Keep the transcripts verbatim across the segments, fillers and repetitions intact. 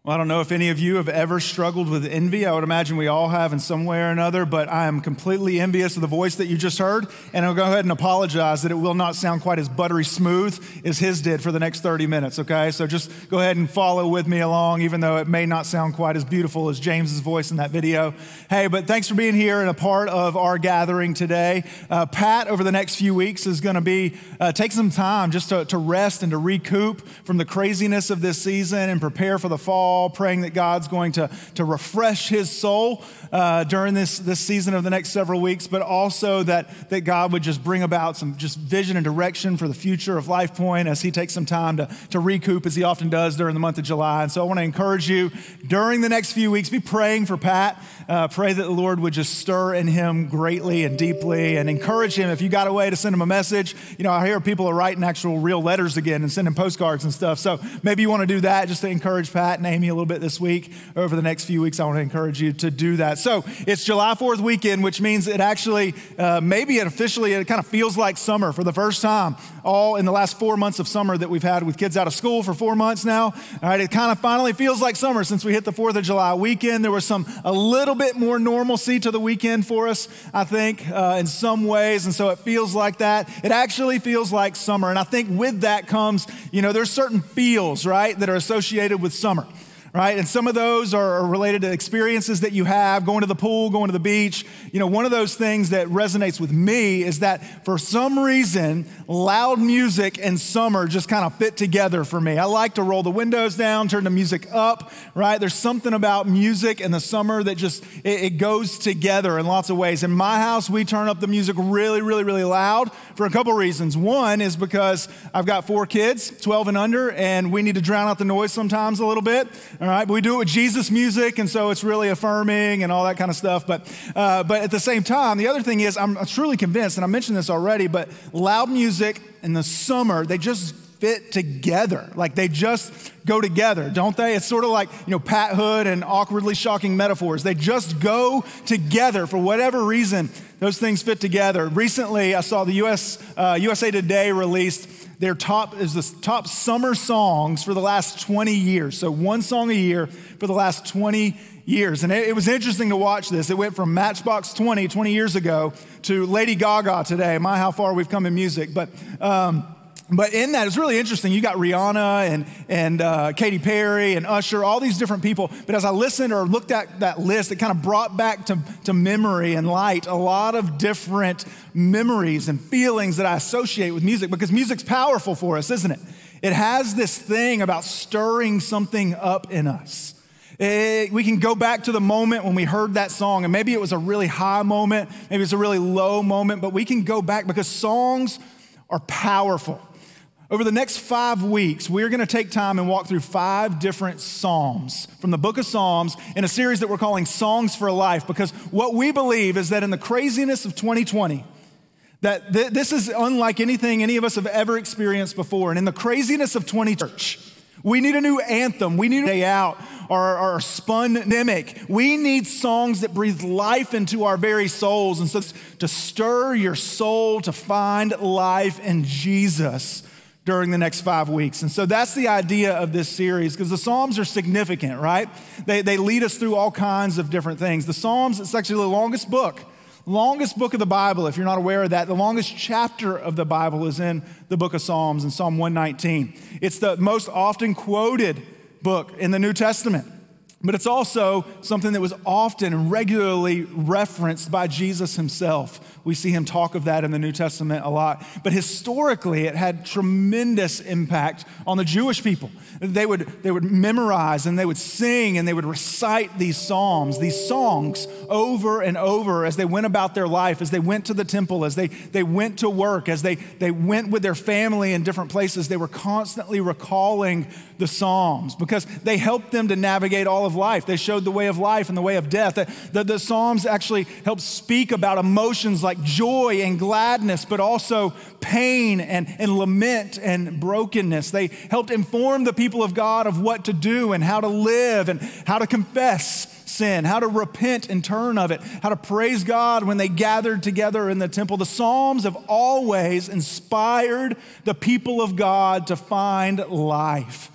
Well, I don't know if any of you have ever struggled with envy. I would imagine we all have in some way or another, but I am completely envious of the voice that you just heard, and I'll go ahead and apologize that it will not sound quite as buttery smooth as his did for the next thirty minutes, okay? So just go ahead and follow with me along, even though it may not sound quite as beautiful as James's voice in that video. Hey, but thanks for being here and a part of our gathering today. Uh, Pat, over the next few weeks, is gonna be, uh, take some time just to, to rest and to recoup from the craziness of this season and prepare for the fall, praying that God's going to, to refresh his soul uh, during this, this season of the next several weeks, but also that, that God would just bring about some just vision and direction for the future of Life Point as he takes some time to, to recoup, as he often does during the month of July. And so I want to encourage you during the next few weeks, be praying for Pat. Uh, pray that the Lord would just stir in him greatly and deeply, and encourage him. If you got a way to send him a message, you know, I hear people are writing actual real letters again and sending postcards and stuff. So maybe you want to do that just to encourage Pat and Amy a little bit this week. Over the next few weeks, I want to encourage you to do that. So it's July fourth weekend, which means it actually, uh, maybe it officially, it kind of feels like summer for the first time, all in the last four months of summer that we've had with kids out of school for four months now. All right, it kind of finally feels like summer since we hit the fourth of July weekend. There was some, a little bit more normalcy to the weekend for us, I think, uh, in some ways. And so it feels like that. It actually feels like summer. And I think with that comes, you know, there's certain feels, right, that are associated with summer. Right? And some of those are related to experiences that you have, going to the pool, going to the beach. You know, one of those things that resonates with me is that for some reason, loud music and summer just kind of fit together for me. I like to roll the windows down, turn the music up, right? There's something about music and the summer that just, it, it goes together in lots of ways. In my house, we turn up the music really, really, really loud for a couple reasons. One is because I've got four kids, twelve and under, and we need to drown out the noise sometimes a little bit. All right, but we do it with Jesus music, and so it's really affirming and all that kind of stuff. But uh, but at the same time, the other thing is, I'm truly convinced, and I mentioned this already, but loud music in the summer, they just fit together. Like they just go together, don't they? It's sort of like, you know, Pat Hood and awkwardly shocking metaphors. They just go together for whatever reason. Those things fit together. Recently, I saw the U S uh, U S A Today released their top is the top summer songs for the last twenty years. So one song a year for the last twenty years. And it, it was interesting to watch this. It went from Matchbox twenty, twenty years ago, to Lady Gaga today. My, how far we've come in music. But um, But in that, it's really interesting. You got Rihanna and and uh, Katy Perry and Usher, all these different people. But as I listened or looked at that list, it kind of brought back to, to memory and light a lot of different memories and feelings that I associate with music, because music's powerful for us, isn't it? It has this thing about stirring something up in us. It, we can go back to the moment when we heard that song, and maybe it was a really high moment, maybe it's a really low moment, but we can go back because songs are powerful. Over the next five weeks, we're going to take time and walk through five different Psalms from the book of Psalms in a series that we're calling Songs for Life, because what we believe is that in the craziness of twenty twenty, that th- this is unlike anything any of us have ever experienced before. And in the craziness of twenty church, we need a new anthem. We need a day out, or, or spundemic. We need songs that breathe life into our very souls. And so to stir your soul to find life in Jesus during the next five weeks. And so that's the idea of this series, because the Psalms are significant, right? They, they lead us through all kinds of different things. The Psalms, it's actually the longest book, longest book of the Bible. If you're not aware of that, the longest chapter of the Bible is in the book of Psalms, in Psalm one nineteen. It's the most often quoted book in the New Testament. But it's also something that was often and regularly referenced by Jesus himself. We see him talk of that in the New Testament a lot. But historically, it had tremendous impact on the Jewish people. They would, they would memorize and they would sing and they would recite these psalms, these songs over and over as they went about their life, as they went to the temple, as they, they went to work, as they, they went with their family in different places. They were constantly recalling the Psalms because they helped them to navigate all of life. They showed the way of life and the way of death. The, the, the Psalms actually help speak about emotions like joy and gladness, but also pain and, and lament and brokenness. They helped inform the people of God of what to do and how to live and how to confess sin, how to repent and turn of it, how to praise God when they gathered together in the temple. The Psalms have always inspired the people of God to find life.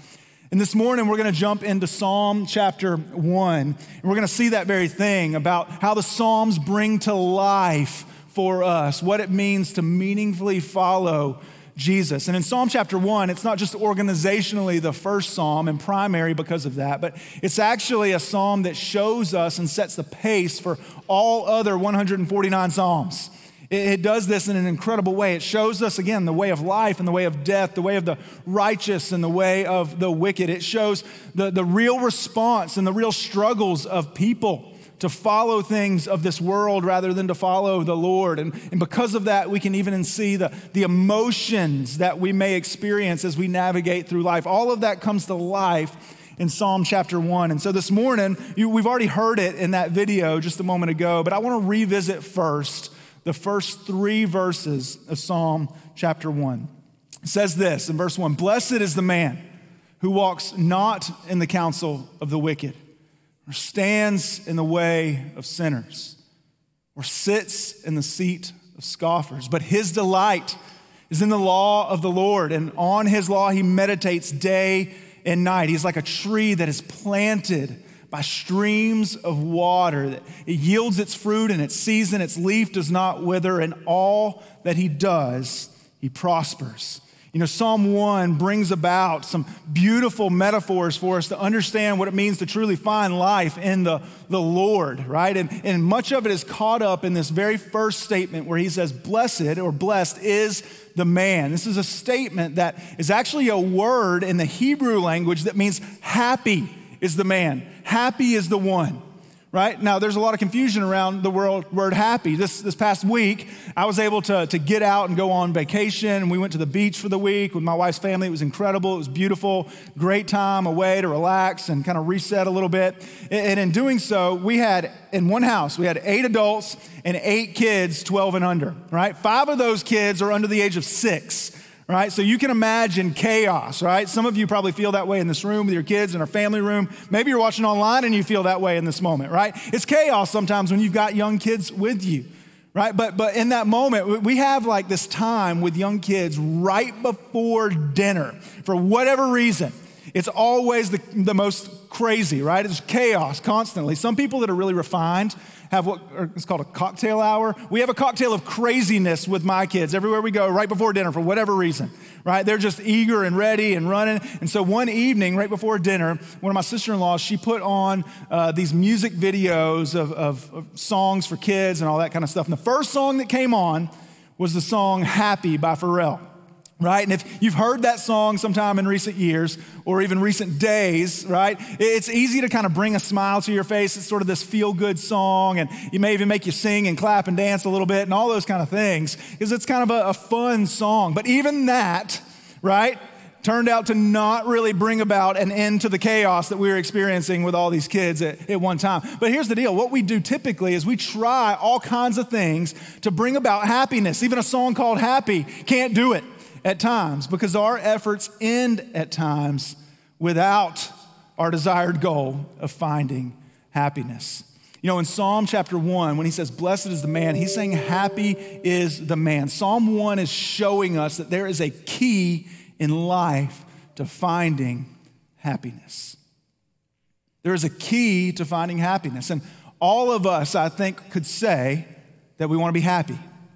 And this morning, we're going to jump into Psalm chapter one. And we're going to see that very thing about how the Psalms bring to life for us what it means to meaningfully follow Jesus. And in Psalm chapter one, it's not just organizationally the first psalm and primary because of that, but it's actually a psalm that shows us and sets the pace for all other one hundred forty-nine psalms. It does this in an incredible way. It shows us, again, the way of life and the way of death, the way of the righteous and the way of the wicked. It shows the, the real response and the real struggles of people to follow things of this world rather than to follow the Lord. And, and because of that, we can even see the, the emotions that we may experience as we navigate through life. All of that comes to life in Psalm chapter one. And so this morning, you, we've already heard it in that video just a moment ago, but I want to revisit first the first three verses of Psalm chapter one. It says this in verse one, "Blessed is the man who walks not in the counsel of the wicked, or stands in the way of sinners, or sits in the seat of scoffers. But his delight is in the law of the Lord, and on his law he meditates day and night. He's like a tree that is planted by streams of water. It yields its fruit in its season. Its leaf does not wither, and all that he does, he prospers." You know, Psalm one brings about some beautiful metaphors for us to understand what it means to truly find life in the, the Lord, right? And, and much of it is caught up in this very first statement where he says, blessed or blessed is the man. This is a statement that is actually a word in the Hebrew language that means happy is the man. Happy is the one, right? Now, there's a lot of confusion around the word, word happy. This, this past week, I was able to, to get out and go on vacation. And we went to the beach for the week with my wife's family. It was incredible. It was beautiful. Great time away to relax and kind of reset a little bit. And in doing so, we had, in one house, we had eight adults and eight kids, twelve and under, right? Five of those kids are under the age of six. Right? So you can imagine chaos, right? Some of you probably feel that way in this room with your kids in our family room. Maybe you're watching online and you feel that way in this moment, right? It's chaos sometimes when you've got young kids with you, right? But but in that moment, we have like this time with young kids right before dinner for whatever reason. It's always the, the most crazy, right? It's chaos constantly. Some people that are really refined have what is called a cocktail hour. We have a cocktail of craziness with my kids everywhere we go right before dinner for whatever reason, right? They're just eager and ready and running. And so one evening right before dinner, one of my sister-in-laws, she put on uh, these music videos of, of, of songs for kids and all that kind of stuff. And the first song that came on was the song Happy by Pharrell. Right? And if you've heard that song sometime in recent years or even recent days, right, it's easy to kind of bring a smile to your face. It's sort of this feel-good song, and it may even make you sing and clap and dance a little bit and all those kind of things because it's kind of a, a fun song. But even that, right, turned out to not really bring about an end to the chaos that we were experiencing with all these kids at, at one time. But here's the deal. What we do typically is we try all kinds of things to bring about happiness. Even a song called Happy can't do it at times because our efforts end at times without our desired goal of finding happiness. You know, in Psalm chapter one, when he says, blessed is the man, he's saying happy is the man. Psalm one is showing us that there is a key in life to finding happiness. There is a key to finding happiness. And all of us, I think, could say that we want to be happy.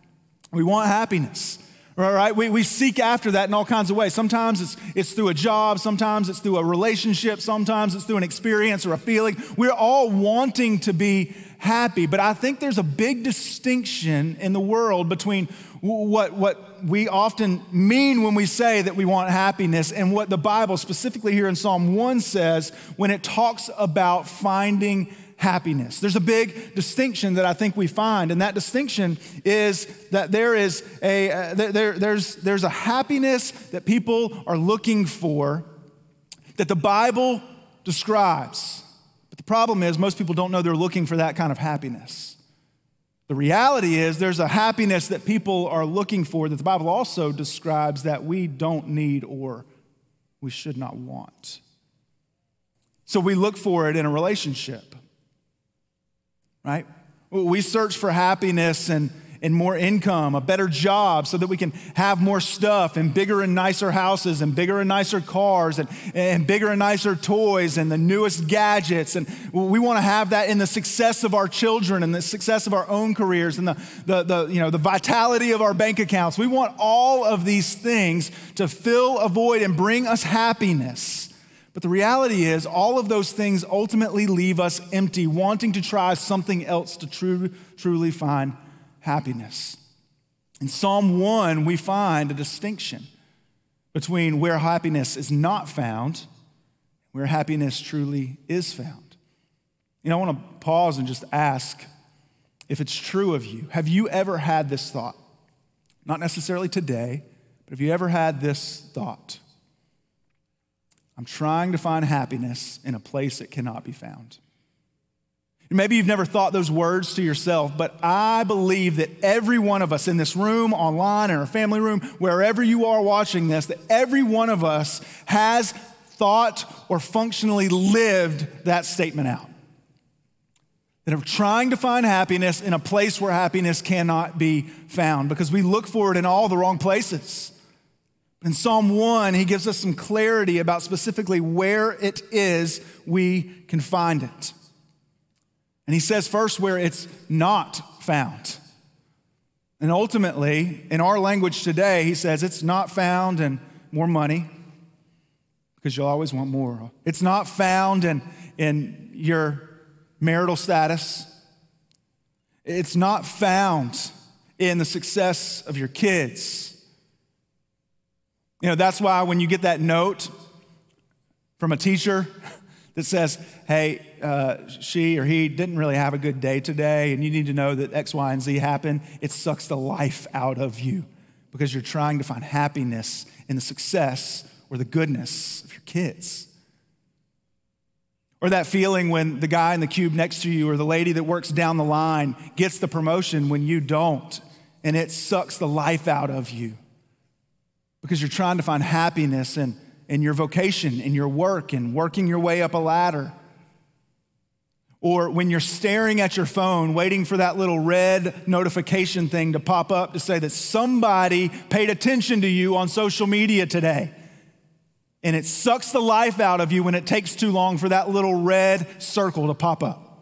We want happiness. Right? We, we seek after that in all kinds of ways. Sometimes it's, it's through a job. Sometimes it's through a relationship. Sometimes it's through an experience or a feeling. We're all wanting to be happy. But I think there's a big distinction in the world between what, what we often mean when we say that we want happiness and what the Bible, specifically here in Psalm one, says when it talks about finding happiness. There's a big distinction that I think we find, and that distinction is that there is a uh, there, there's there's a happiness that people are looking for that the Bible describes. But the problem is most people don't know they're looking for that kind of happiness. The reality is there's a happiness that people are looking for that the Bible also describes that we don't need or we should not want. So we look for it in a relationship. Right? We search for happiness in, and more income, a better job so that we can have more stuff and bigger and nicer houses and bigger and nicer cars and, and bigger and nicer toys and the newest gadgets. And we want to have that in the success of our children and the success of our own careers and the, the, the, you know, the vitality of our bank accounts. We want all of these things to fill a void and bring us happiness. But the reality is all of those things ultimately leave us empty, wanting to try something else to true, truly find happiness. In Psalm one, we find a distinction between where happiness is not found and where happiness truly is found. You know, I want to pause and just ask if it's true of you. Have you ever had this thought? Not necessarily today, but have you ever had this thought? I'm trying to find happiness in a place it cannot be found. Maybe you've never thought those words to yourself, but I believe that every one of us in this room, online, in our family room, wherever you are watching this, that every one of us has thought or functionally lived that statement out. That are trying to find happiness in a place where happiness cannot be found because we look for it in all the wrong places. In Psalm one, he gives us some clarity about specifically where it is we can find it. And he says first where it's not found. And ultimately, in our language today, he says it's not found in more money, because you'll always want more. It's not found in, in your marital status. It's not found in the success of your kids. You know, that's why when you get that note from a teacher that says, hey, uh, she or he didn't really have a good day today, and you need to know that X, Y, and Z happened, it sucks the life out of you because you're trying to find happiness in the success or the goodness of your kids. Or that feeling when the guy in the cube next to you or the lady that works down the line gets the promotion when you don't, and it sucks the life out of you because you're trying to find happiness in in your vocation, in your work, and working your way up a ladder. Or when you're staring at your phone, waiting for that little red notification thing to pop up to say that somebody paid attention to you on social media today. And it sucks the life out of you when it takes too long for that little red circle to pop up.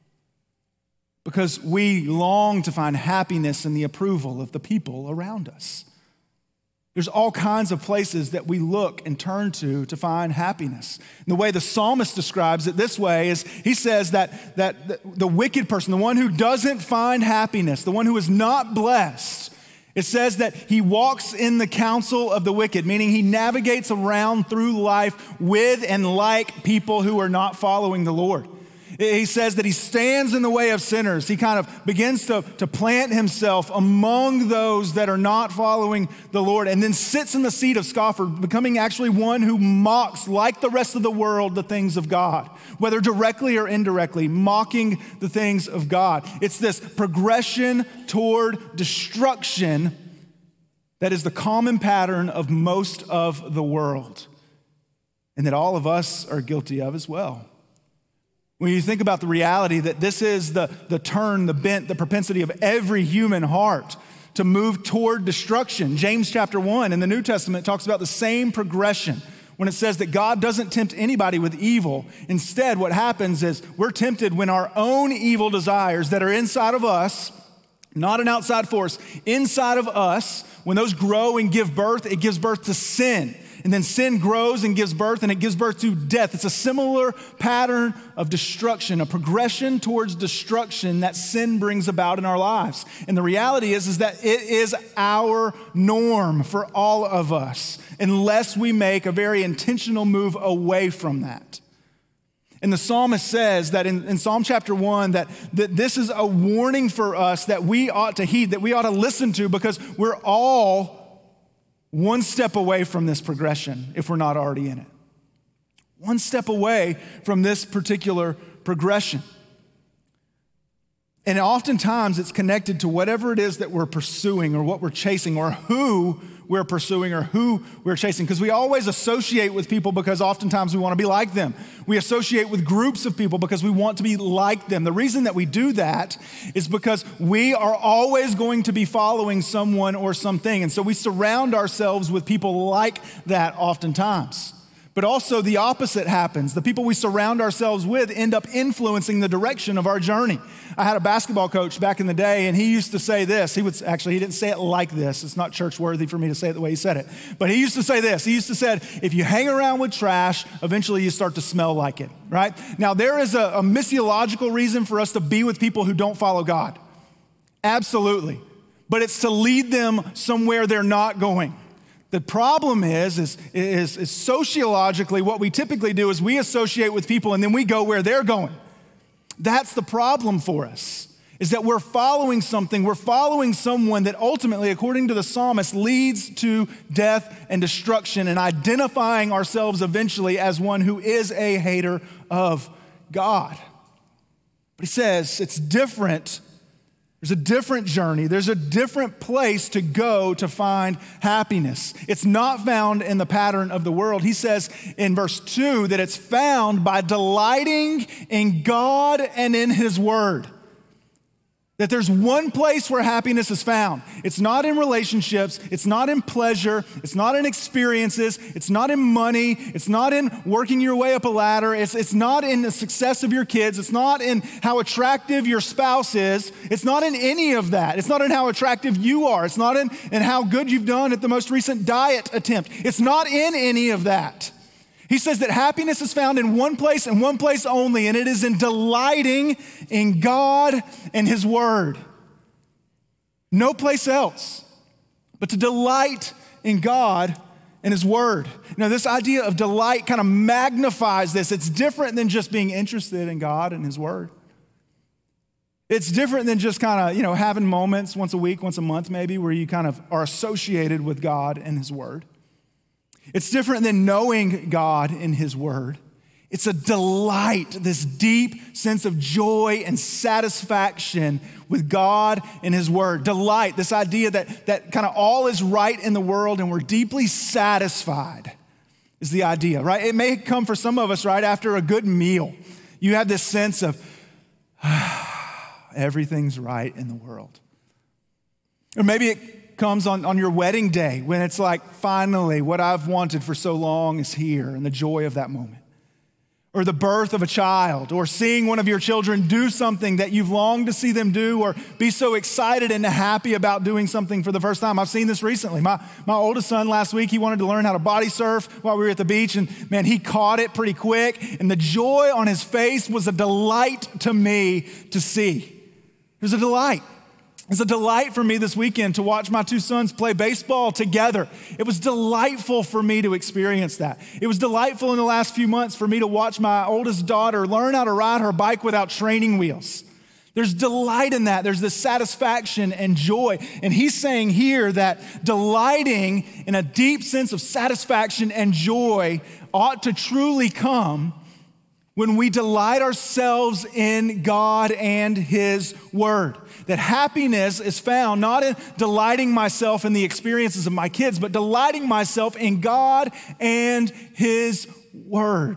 Because we long to find happiness in the approval of the people around us. There's all kinds of places that we look and turn to to find happiness. And the way the psalmist describes it this way is he says that, that the, the wicked person, the one who doesn't find happiness, the one who is not blessed, it says that he walks in the counsel of the wicked, meaning he navigates around through life with and like people who are not following the Lord. He says that he stands in the way of sinners. He kind of begins to, to plant himself among those that are not following the Lord and then sits in the seat of scoffer, becoming actually one who mocks, like the rest of the world, the things of God, whether directly or indirectly, mocking the things of God. It's this progression toward destruction that is the common pattern of most of the world and that all of us are guilty of as well. When you think about the reality that this is the, the turn, the bent, the propensity of every human heart to move toward destruction. James chapter one in the New Testament talks about the same progression when it says that God doesn't tempt anybody with evil. Instead, what happens is we're tempted when our own evil desires that are inside of us, not an outside force, inside of us, when those grow and give birth, it gives birth to sin. And then sin grows and gives birth, and it gives birth to death. It's a similar pattern of destruction, a progression towards destruction that sin brings about in our lives. And the reality is, is that it is our norm for all of us, unless we make a very intentional move away from that. And the psalmist says that in, in Psalm chapter one, that, that this is a warning for us that we ought to heed, that we ought to listen to, because we're all one step away from this progression if we're not already in it. One step away from this particular progression. And oftentimes it's connected to whatever it is that we're pursuing or what we're chasing or who we're pursuing or who we're chasing. Because we always associate with people because oftentimes we want to be like them. We associate with groups of people because we want to be like them. The reason that we do that is because we are always going to be following someone or something. And so we surround ourselves with people like that oftentimes. But also the opposite happens. The people we surround ourselves with end up influencing the direction of our journey. I had a basketball coach back in the day, and he used to say this. He would actually, he didn't say it like this. It's not church worthy for me to say it the way he said it. But he used to say this. He used to say, if you hang around with trash, eventually you start to smell like it, right? Now, there is a, a missiological reason for us to be with people who don't follow God. Absolutely. But it's to lead them somewhere they're not going. The problem is, is, is, is sociologically, what we typically do is we associate with people and then we go where they're going. That's the problem for us, is that we're following something, we're following someone that ultimately, according to the psalmist, leads to death and destruction, and identifying ourselves eventually as one who is a hater of God. But he says it's different. There's a different journey. There's a different place to go to find happiness. It's not found in the pattern of the world. He says in verse two that it's found by delighting in God and in his word. That there's one place where happiness is found. It's not in relationships. It's not in pleasure. It's not in experiences. It's not in money. It's not in working your way up a ladder. It's, it's not in the success of your kids. It's not in how attractive your spouse is. It's not in any of that. It's not in how attractive you are. It's not in, in how good you've done at the most recent diet attempt. It's not in any of that. He says that happiness is found in one place and one place only, and it is in delighting in God and his word. No place else but to delight in God and his word. Now, this idea of delight kind of magnifies this. It's different than just being interested in God and his word. It's different than just kind of, you know, having moments once a week, once a month maybe, where you kind of are associated with God and his word. It's different than knowing God in his word. It's a delight, this deep sense of joy and satisfaction with God and his word. Delight, this idea that, that kind of all is right in the world and we're deeply satisfied is the idea, right? It may come for some of us, right, after a good meal. You have this sense of, ah, everything's right in the world. Or maybe it comes on, on your wedding day when it's like, finally, what I've wanted for so long is here, and the joy of that moment. Or the birth of a child, or seeing one of your children do something that you've longed to see them do, or be so excited and happy about doing something for the first time. I've seen this recently. My, my oldest son last week, he wanted to learn how to body surf while we were at the beach, and man, he caught it pretty quick, and the joy on his face was a delight to me to see. It was a delight. It's a delight for me this weekend to watch my two sons play baseball together. It was delightful for me to experience that. It was delightful in the last few months for me to watch my oldest daughter learn how to ride her bike without training wheels. There's delight in that. There's this satisfaction and joy. And he's saying here that delighting in a deep sense of satisfaction and joy ought to truly come when we delight ourselves in God and his word. That happiness is found not in delighting myself in the experiences of my kids, but delighting myself in God and his word.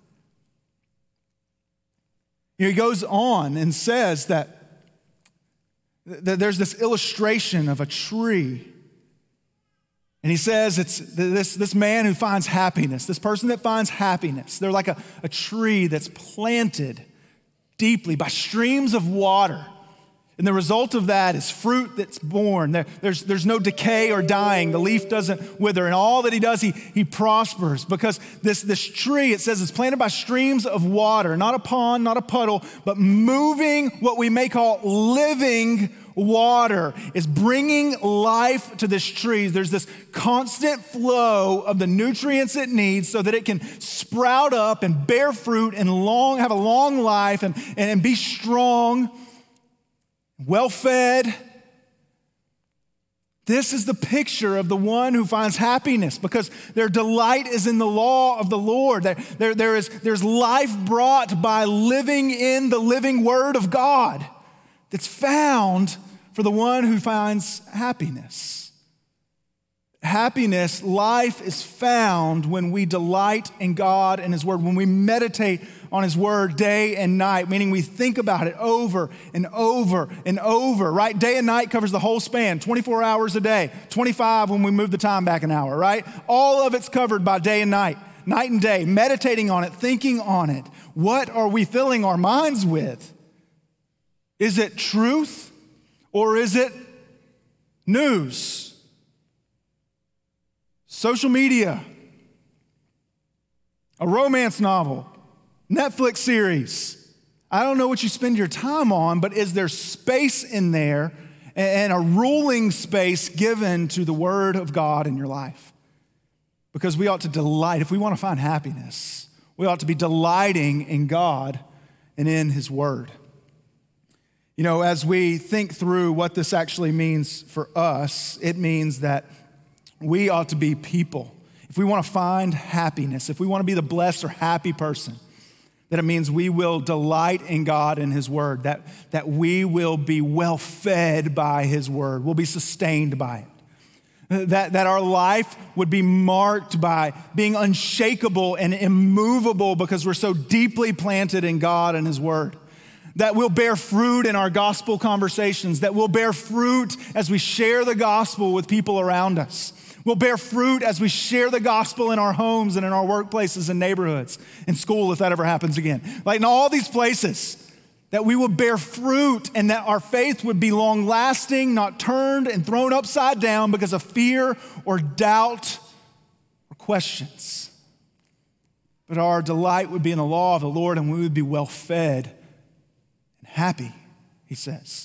You know, he goes on and says that, that there's this illustration of a tree. And he says it's this, this man who finds happiness, this person that finds happiness. They're like a, a tree that's planted deeply by streams of water. And the result of that is fruit that's born. There, there's, there's no decay or dying. The leaf doesn't wither. And all that he does, he, he prospers. Because this, this tree, it says, is planted by streams of water. Not a pond, not a puddle, but moving what we may call living water is bringing life to this tree. There's this constant flow of the nutrients it needs so that it can sprout up and bear fruit and long have a long life and, and be strong, well-fed. This is the picture of the one who finds happiness because their delight is in the law of the Lord. There, there, there is, there's life brought by living in the living word of God that's found for the one who finds happiness. Happiness, life is found when we delight in God and His Word, when we meditate on His Word day and night, meaning we think about it over and over and over, right? Day and night covers the whole span, twenty-four hours a day, twenty-five when we move the time back an hour, right? All of it's covered by day and night, night and day, meditating on it, thinking on it. What are we filling our minds with? Is it truth or is it news? Social media, a romance novel, Netflix series. I don't know what you spend your time on, but is there space in there and a ruling space given to the Word of God in your life? Because we ought to delight. If we want to find happiness, we ought to be delighting in God and in His Word. You know, as we think through what this actually means for us, it means that we ought to be people. If we want to find happiness, if we want to be the blessed or happy person, that it means we will delight in God and His Word, that, that we will be well fed by His Word, we'll be sustained by it. That, that our life would be marked by being unshakable and immovable because we're so deeply planted in God and His Word. That we'll bear fruit in our gospel conversations, that we'll bear fruit as we share the gospel with people around us. We'll bear fruit as we share the gospel in our homes and in our workplaces and neighborhoods, in school if that ever happens again. Like in all these places, that we will bear fruit and that our faith would be long lasting, not turned and thrown upside down because of fear or doubt or questions. But our delight would be in the law of the Lord and we would be well fed and happy, he says.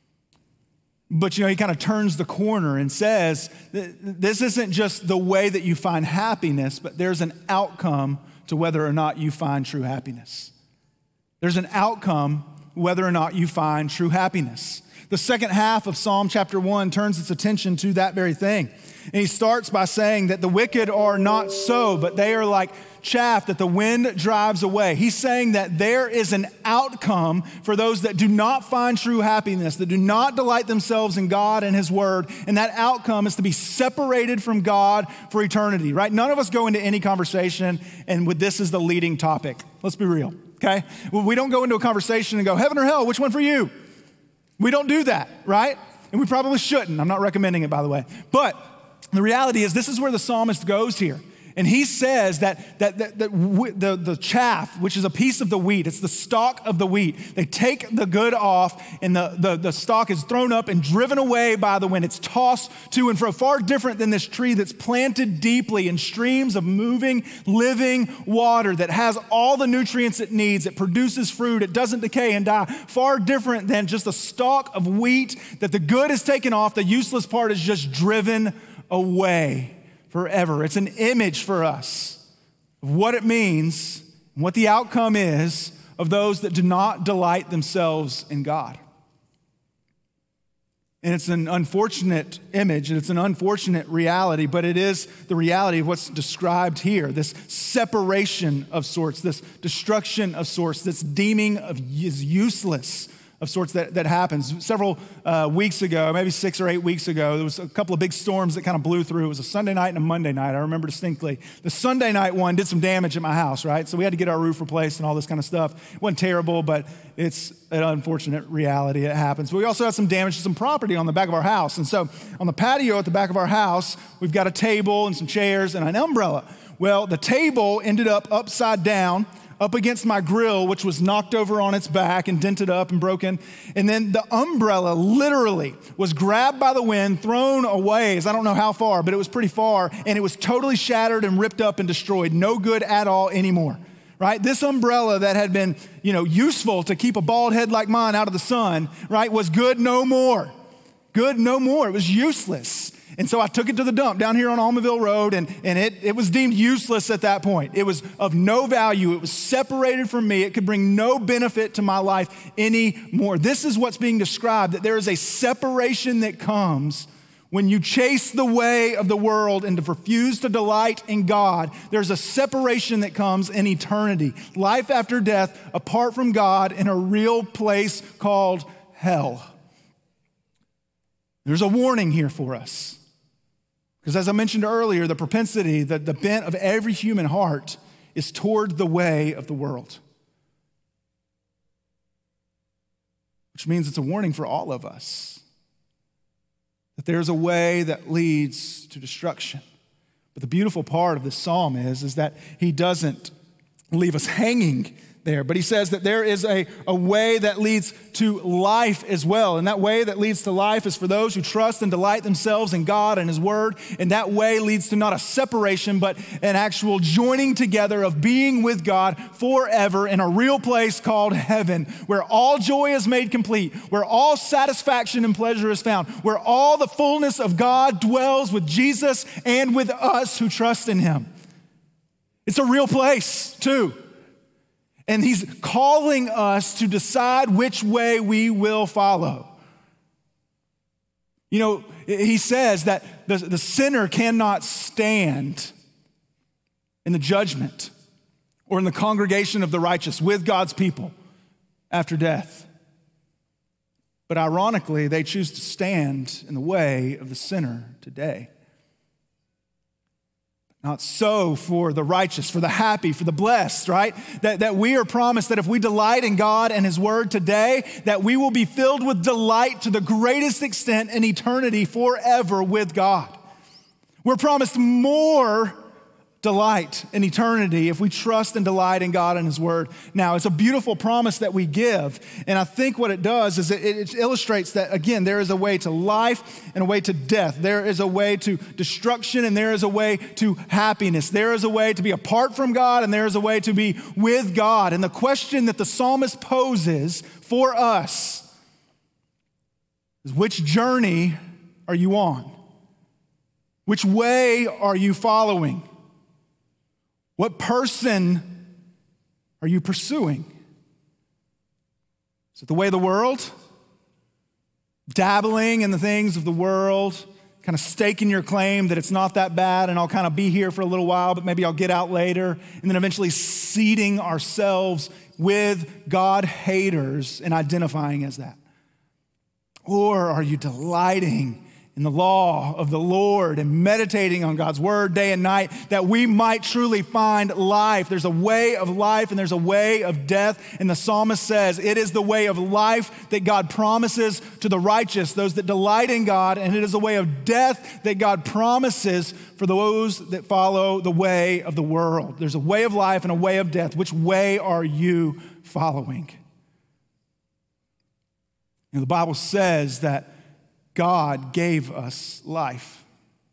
But, you know, he kind of turns the corner and says, this isn't just the way that you find happiness, but there's an outcome to whether or not you find true happiness. There's an outcome whether or not you find true happiness. The second half of Psalm chapter one turns its attention to that very thing. And he starts by saying that the wicked are not so, but they are like chaff that the wind drives away. He's saying that there is an outcome for those that do not find true happiness, that do not delight themselves in God and His Word, and that outcome is to be separated from God for eternity, right? None of us go into any conversation and with this as the leading topic. Let's be real, okay? We don't go into a conversation and go, heaven or hell, which one for you? We don't do that, right? And we probably shouldn't. I'm not recommending it, by the way. But the reality is this is where the psalmist goes here. And he says that, that, that, that w- the, the chaff, which is a piece of the wheat, it's the stalk of the wheat. They take the good off and the, the, the stalk is thrown up and driven away by the wind. It's tossed to and fro, far different than this tree that's planted deeply in streams of moving, living water that has all the nutrients it needs. It produces fruit. It doesn't decay and die. Far different than just a stalk of wheat that the good is taken off. The useless part is just driven away forever. It's an image for us of what it means and what the outcome is of those that do not delight themselves in God. And it's an unfortunate image and it's an unfortunate reality, but it is the reality of what's described here, this separation of sorts, this destruction of sorts, this deeming of is useless of sorts that, that happens. Several uh, weeks ago, maybe six or eight weeks ago, there was a couple of big storms that kind of blew through. It was a Sunday night and a Monday night. I remember distinctly. The Sunday night one did some damage at my house, right? So we had to get our roof replaced and all this kind of stuff. It wasn't terrible, but it's an unfortunate reality. It happens. But we also had some damage to some property on the back of our house. And so on the patio at the back of our house, we've got a table and some chairs and an umbrella. Well, the table ended up upside down up against my grill, which was knocked over on its back and dented up and broken. And then the umbrella literally was grabbed by the wind, thrown away, I don't know how far, but it was pretty far, and it was totally shattered and ripped up and destroyed. No good at all anymore, right? This umbrella that had been, you know, useful to keep a bald head like mine out of the sun, right, was good no more. Good no more. It was useless. And so I took it to the dump down here on Almaville Road, and, and it, it was deemed useless at that point. It was of no value. It was separated from me. It could bring no benefit to my life anymore. This is what's being described, that there is a separation that comes when you chase the way of the world and to refuse to delight in God. There's a separation that comes in eternity, life after death, apart from God, in a real place called hell. There's a warning here for us. Because as I mentioned earlier, the propensity, the, the bent of every human heart is toward the way of the world. Which means it's a warning for all of us that there's a way that leads to destruction. But the beautiful part of this psalm is, is that he doesn't leave us hanging there, but he says that there is a, a way that leads to life as well. And that way that leads to life is for those who trust and delight themselves in God and his word. And that way leads to not a separation, but an actual joining together of being with God forever in a real place called heaven, where all joy is made complete, where all satisfaction and pleasure is found, where all the fullness of God dwells with Jesus and with us who trust in him. It's a real place too. And he's calling us to decide which way we will follow. You know, he says that the, the sinner cannot stand in the judgment or in the congregation of the righteous with God's people after death. But ironically, they choose to stand in the way of the sinner today. Not so for the righteous, for the happy, for the blessed, right? That, that we are promised that if we delight in God and his word today, that we will be filled with delight to the greatest extent in eternity forever with God. We're promised more delight in eternity if we trust and delight in God and his word. Now, it's a beautiful promise that we give. And I think what it does is it, it illustrates that, again, there is a way to life and a way to death. There is a way to destruction and there is a way to happiness. There is a way to be apart from God and there is a way to be with God. And the question that the psalmist poses for us is, which journey are you on? Which way are you following? What person are you pursuing? Is it the way of the world? Dabbling in the things of the world, kind of staking your claim that it's not that bad and I'll kind of be here for a little while, but maybe I'll get out later, and then eventually seating ourselves with God haters and identifying as that? Or are you delighting in the law of the Lord and meditating on God's word day and night, that we might truly find life? There's a way of life and there's a way of death. And the psalmist says it is the way of life that God promises to the righteous, those that delight in God, and it is a way of death that God promises for those that follow the way of the world. There's a way of life and a way of death. Which way are you following? You know, the Bible says that God gave us life.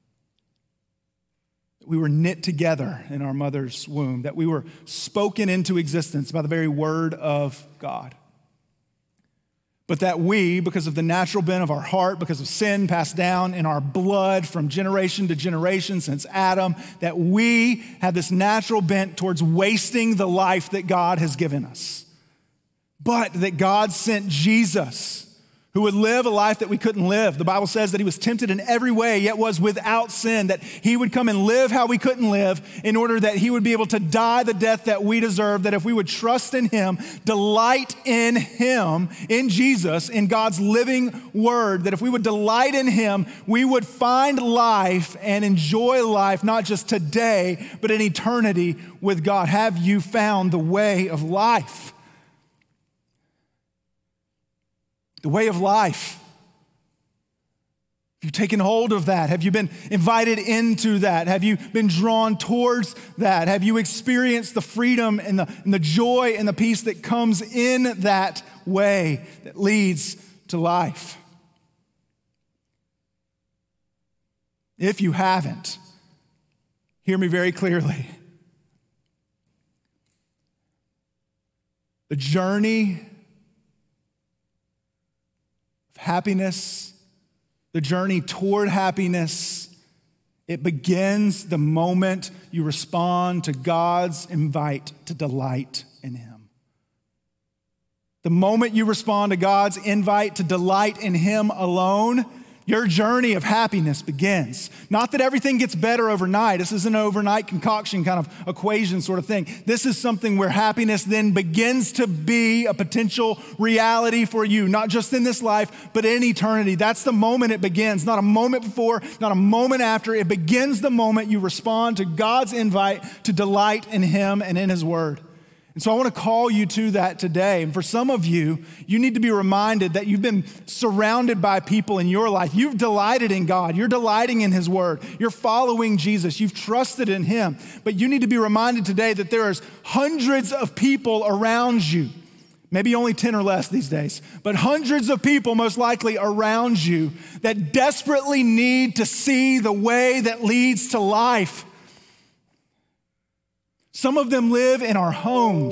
We were knit together in our mother's womb, that we were spoken into existence by the very word of God. But that we, because of the natural bent of our heart, because of sin passed down in our blood from generation to generation since Adam, that we have this natural bent towards wasting the life that God has given us. But that God sent Jesus, who would live a life that we couldn't live. The Bible says that he was tempted in every way, yet was without sin, that he would come and live how we couldn't live in order that he would be able to die the death that we deserve, that if we would trust in him, delight in him, in Jesus, in God's living word, that if we would delight in him, we would find life and enjoy life, not just today, but in eternity with God. Have you found the way of life? The way of life. Have you taken hold of that? Have you been invited into that? Have you been drawn towards that? Have you experienced the freedom and the, and the joy and the peace that comes in that way that leads to life? If you haven't, hear me very clearly. The journey happiness, the journey toward happiness, it begins the moment you respond to God's invite to delight in him. The moment you respond to God's invite to delight in him alone, Your journey of happiness begins. Not that everything gets better overnight. This isn't an overnight concoction kind of equation sort of thing. This is something where happiness then begins to be a potential reality for you, not just in this life, but in eternity. That's the moment it begins, not a moment before, not a moment after. It begins the moment you respond to God's invite to delight in Him and in His Word. And so I want to call you to that today. And for some of you, you need to be reminded that you've been surrounded by people in your life. You've delighted in God. You're delighting in His Word. You're following Jesus. You've trusted in Him. But you need to be reminded today that there's hundreds of people around you, maybe only ten or less these days, but hundreds of people most likely around you that desperately need to see the way that leads to life. Some of them live in our homes.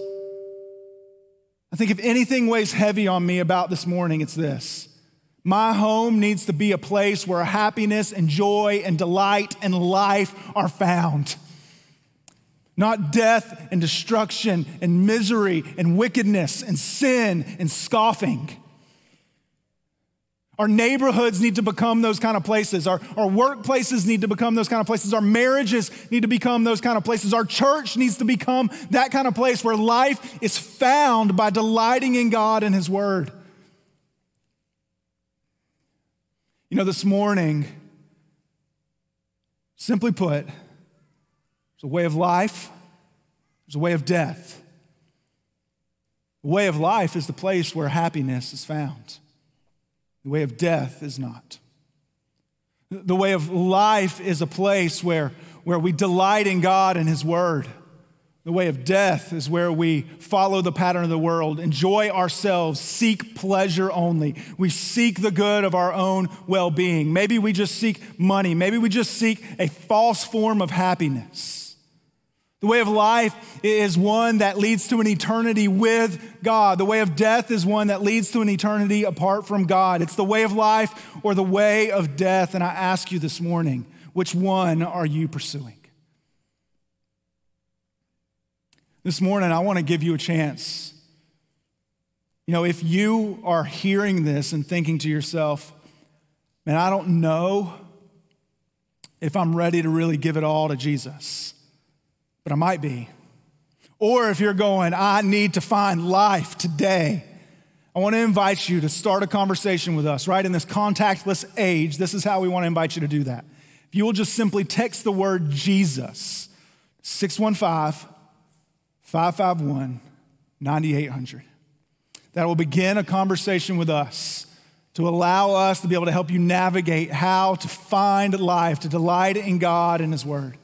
I think if anything weighs heavy on me about this morning, it's this. My home needs to be a place where happiness and joy and delight and life are found. Not death and destruction and misery and wickedness and sin and scoffing. Our neighborhoods need to become those kind of places. Our, our workplaces need to become those kind of places. Our marriages need to become those kind of places. Our church needs to become that kind of place where life is found by delighting in God and His Word. You know, this morning, simply put, there's a way of life, there's a way of death. The way of life is the place where happiness is found. The way of death is not. The way of life is a place where, where we delight in God and His Word. The way of death is where we follow the pattern of the world, enjoy ourselves, seek pleasure only. We seek the good of our own well-being. Maybe we just seek money. Maybe we just seek a false form of happiness. The way of life is one that leads to an eternity with God. The way of death is one that leads to an eternity apart from God. It's the way of life or the way of death. And I ask you this morning, which one are you pursuing? This morning, I want to give you a chance. You know, if you are hearing this and thinking to yourself, man, I don't know if I'm ready to really give it all to Jesus. But I might be. Or if you're going, I need to find life today, I want to invite you to start a conversation with us, right? In this contactless age, this is how we want to invite you to do that. If you will just simply text the word Jesus, six one five, five five one, nine eight hundred. That will begin a conversation with us to allow us to be able to help you navigate how to find life, to delight in God and His Word.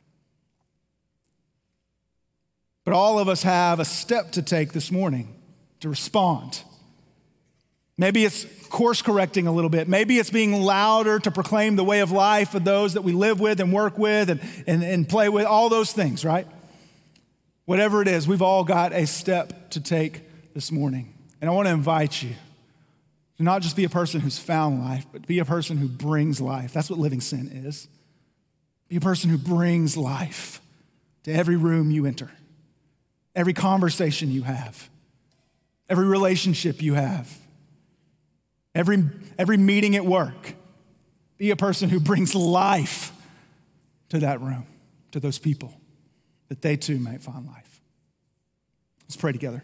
But all of us have a step to take this morning to respond. Maybe it's course correcting a little bit. Maybe it's being louder to proclaim the way of life of those that we live with and work with and, and, and play with, all those things, right? Whatever it is, we've all got a step to take this morning. And I want to invite you to not just be a person who's found life, but to be a person who brings life. That's what living sin is. Be a person who brings life to every room you enter. Every conversation you have, every relationship you have, every, every meeting at work. Be a person who brings life to that room, to those people, that they too might find life. Let's pray together.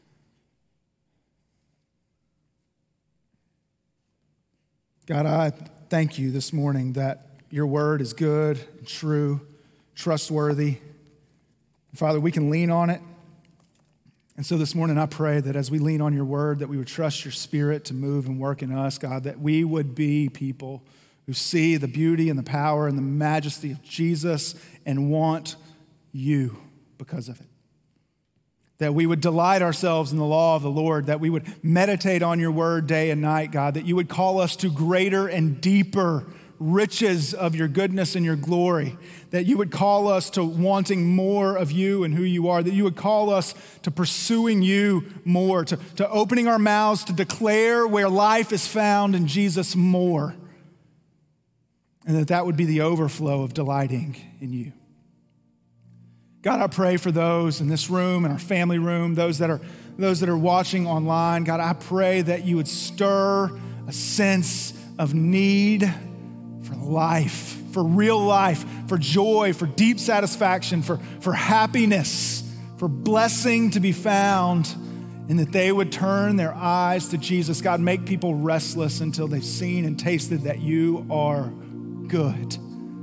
God, I thank you this morning that your word is good, and true, trustworthy. Father, we can lean on it. And so this morning I pray that as we lean on your word, that we would trust your Spirit to move and work in us, God, that we would be people who see the beauty and the power and the majesty of Jesus and want you because of it. That we would delight ourselves in the law of the Lord, that we would meditate on your word day and night, God, that you would call us to greater and deeper riches of your goodness and your glory, that you would call us to wanting more of you and who you are, that you would call us to pursuing you more, to, to opening our mouths to declare where life is found in Jesus more, and that that would be the overflow of delighting in you. God, I pray for those in this room, in our family room, those that are those that are watching online. God, I pray that you would stir a sense of need for life, for real life, for joy, for deep satisfaction, for, for happiness, for blessing to be found, and that they would turn their eyes to Jesus. God, make people restless until they've seen and tasted that you are good.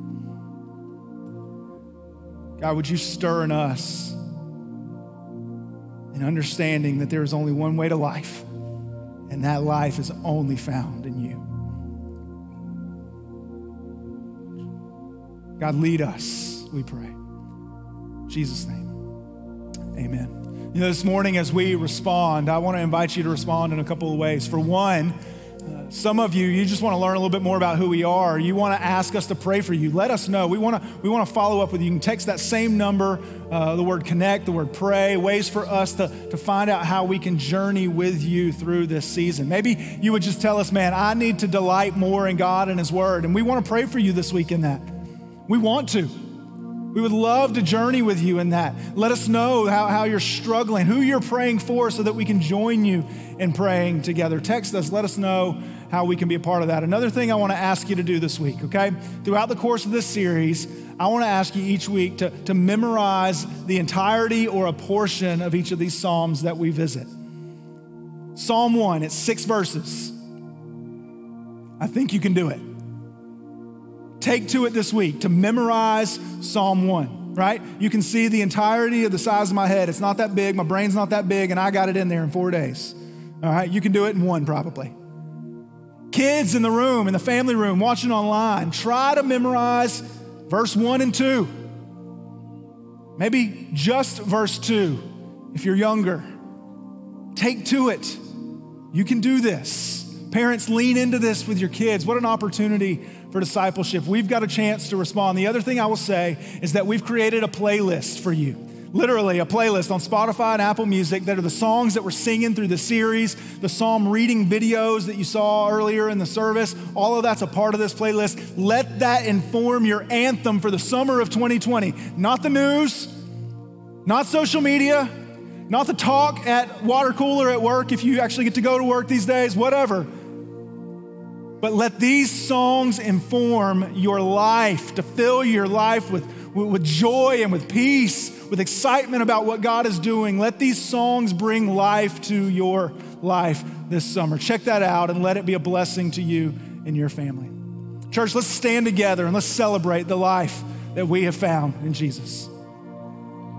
God, would you stir in us an understanding that there is only one way to life, and that life is only found in you. God, lead us, we pray. In Jesus' name, amen. You know, this morning as we respond, I want to invite you to respond in a couple of ways. For one, uh, some of you, you just want to learn a little bit more about who we are. You want to ask us to pray for you. Let us know. We want to we want to follow up with you. You can text that same number, uh, the word connect, the word pray, ways for us to, to find out how we can journey with you through this season. Maybe you would just tell us, man, I need to delight more in God and his word. And we want to pray for you this week in that. We want to. We would love to journey with you in that. Let us know how, how you're struggling, who you're praying for, so that we can join you in praying together. Text us. Let us know how we can be a part of that. Another thing I want to ask you to do this week, okay? Throughout the course of this series, I want to ask you each week to, to memorize the entirety or a portion of each of these Psalms that we visit. Psalm one, it's six verses. I think you can do it. Take to it this week to memorize Psalm one, right? You can see the entirety of the size of my head. It's not that big. My brain's not that big, and I got it in there in four days. All right, you can do it in one probably. Kids in the room, in the family room, watching online, try to memorize verse one and two. Maybe just verse two if you're younger. Take to it. You can do this. Parents, lean into this with your kids. What an opportunity for discipleship. We've got a chance to respond. The other thing I will say is that we've created a playlist for you. Literally a playlist on Spotify and Apple Music that are the songs that we're singing through the series, the psalm reading videos that you saw earlier in the service. All of that's a part of this playlist. Let that inform your anthem for the summer of twenty twenty. Not the news, not social media, not the talk at water cooler at work if you actually get to go to work these days, whatever. But let these songs inform your life, to fill your life with, with joy and with peace, with excitement about what God is doing. Let these songs bring life to your life this summer. Check that out and let it be a blessing to you and your family. Church, let's stand together and let's celebrate the life that we have found in Jesus.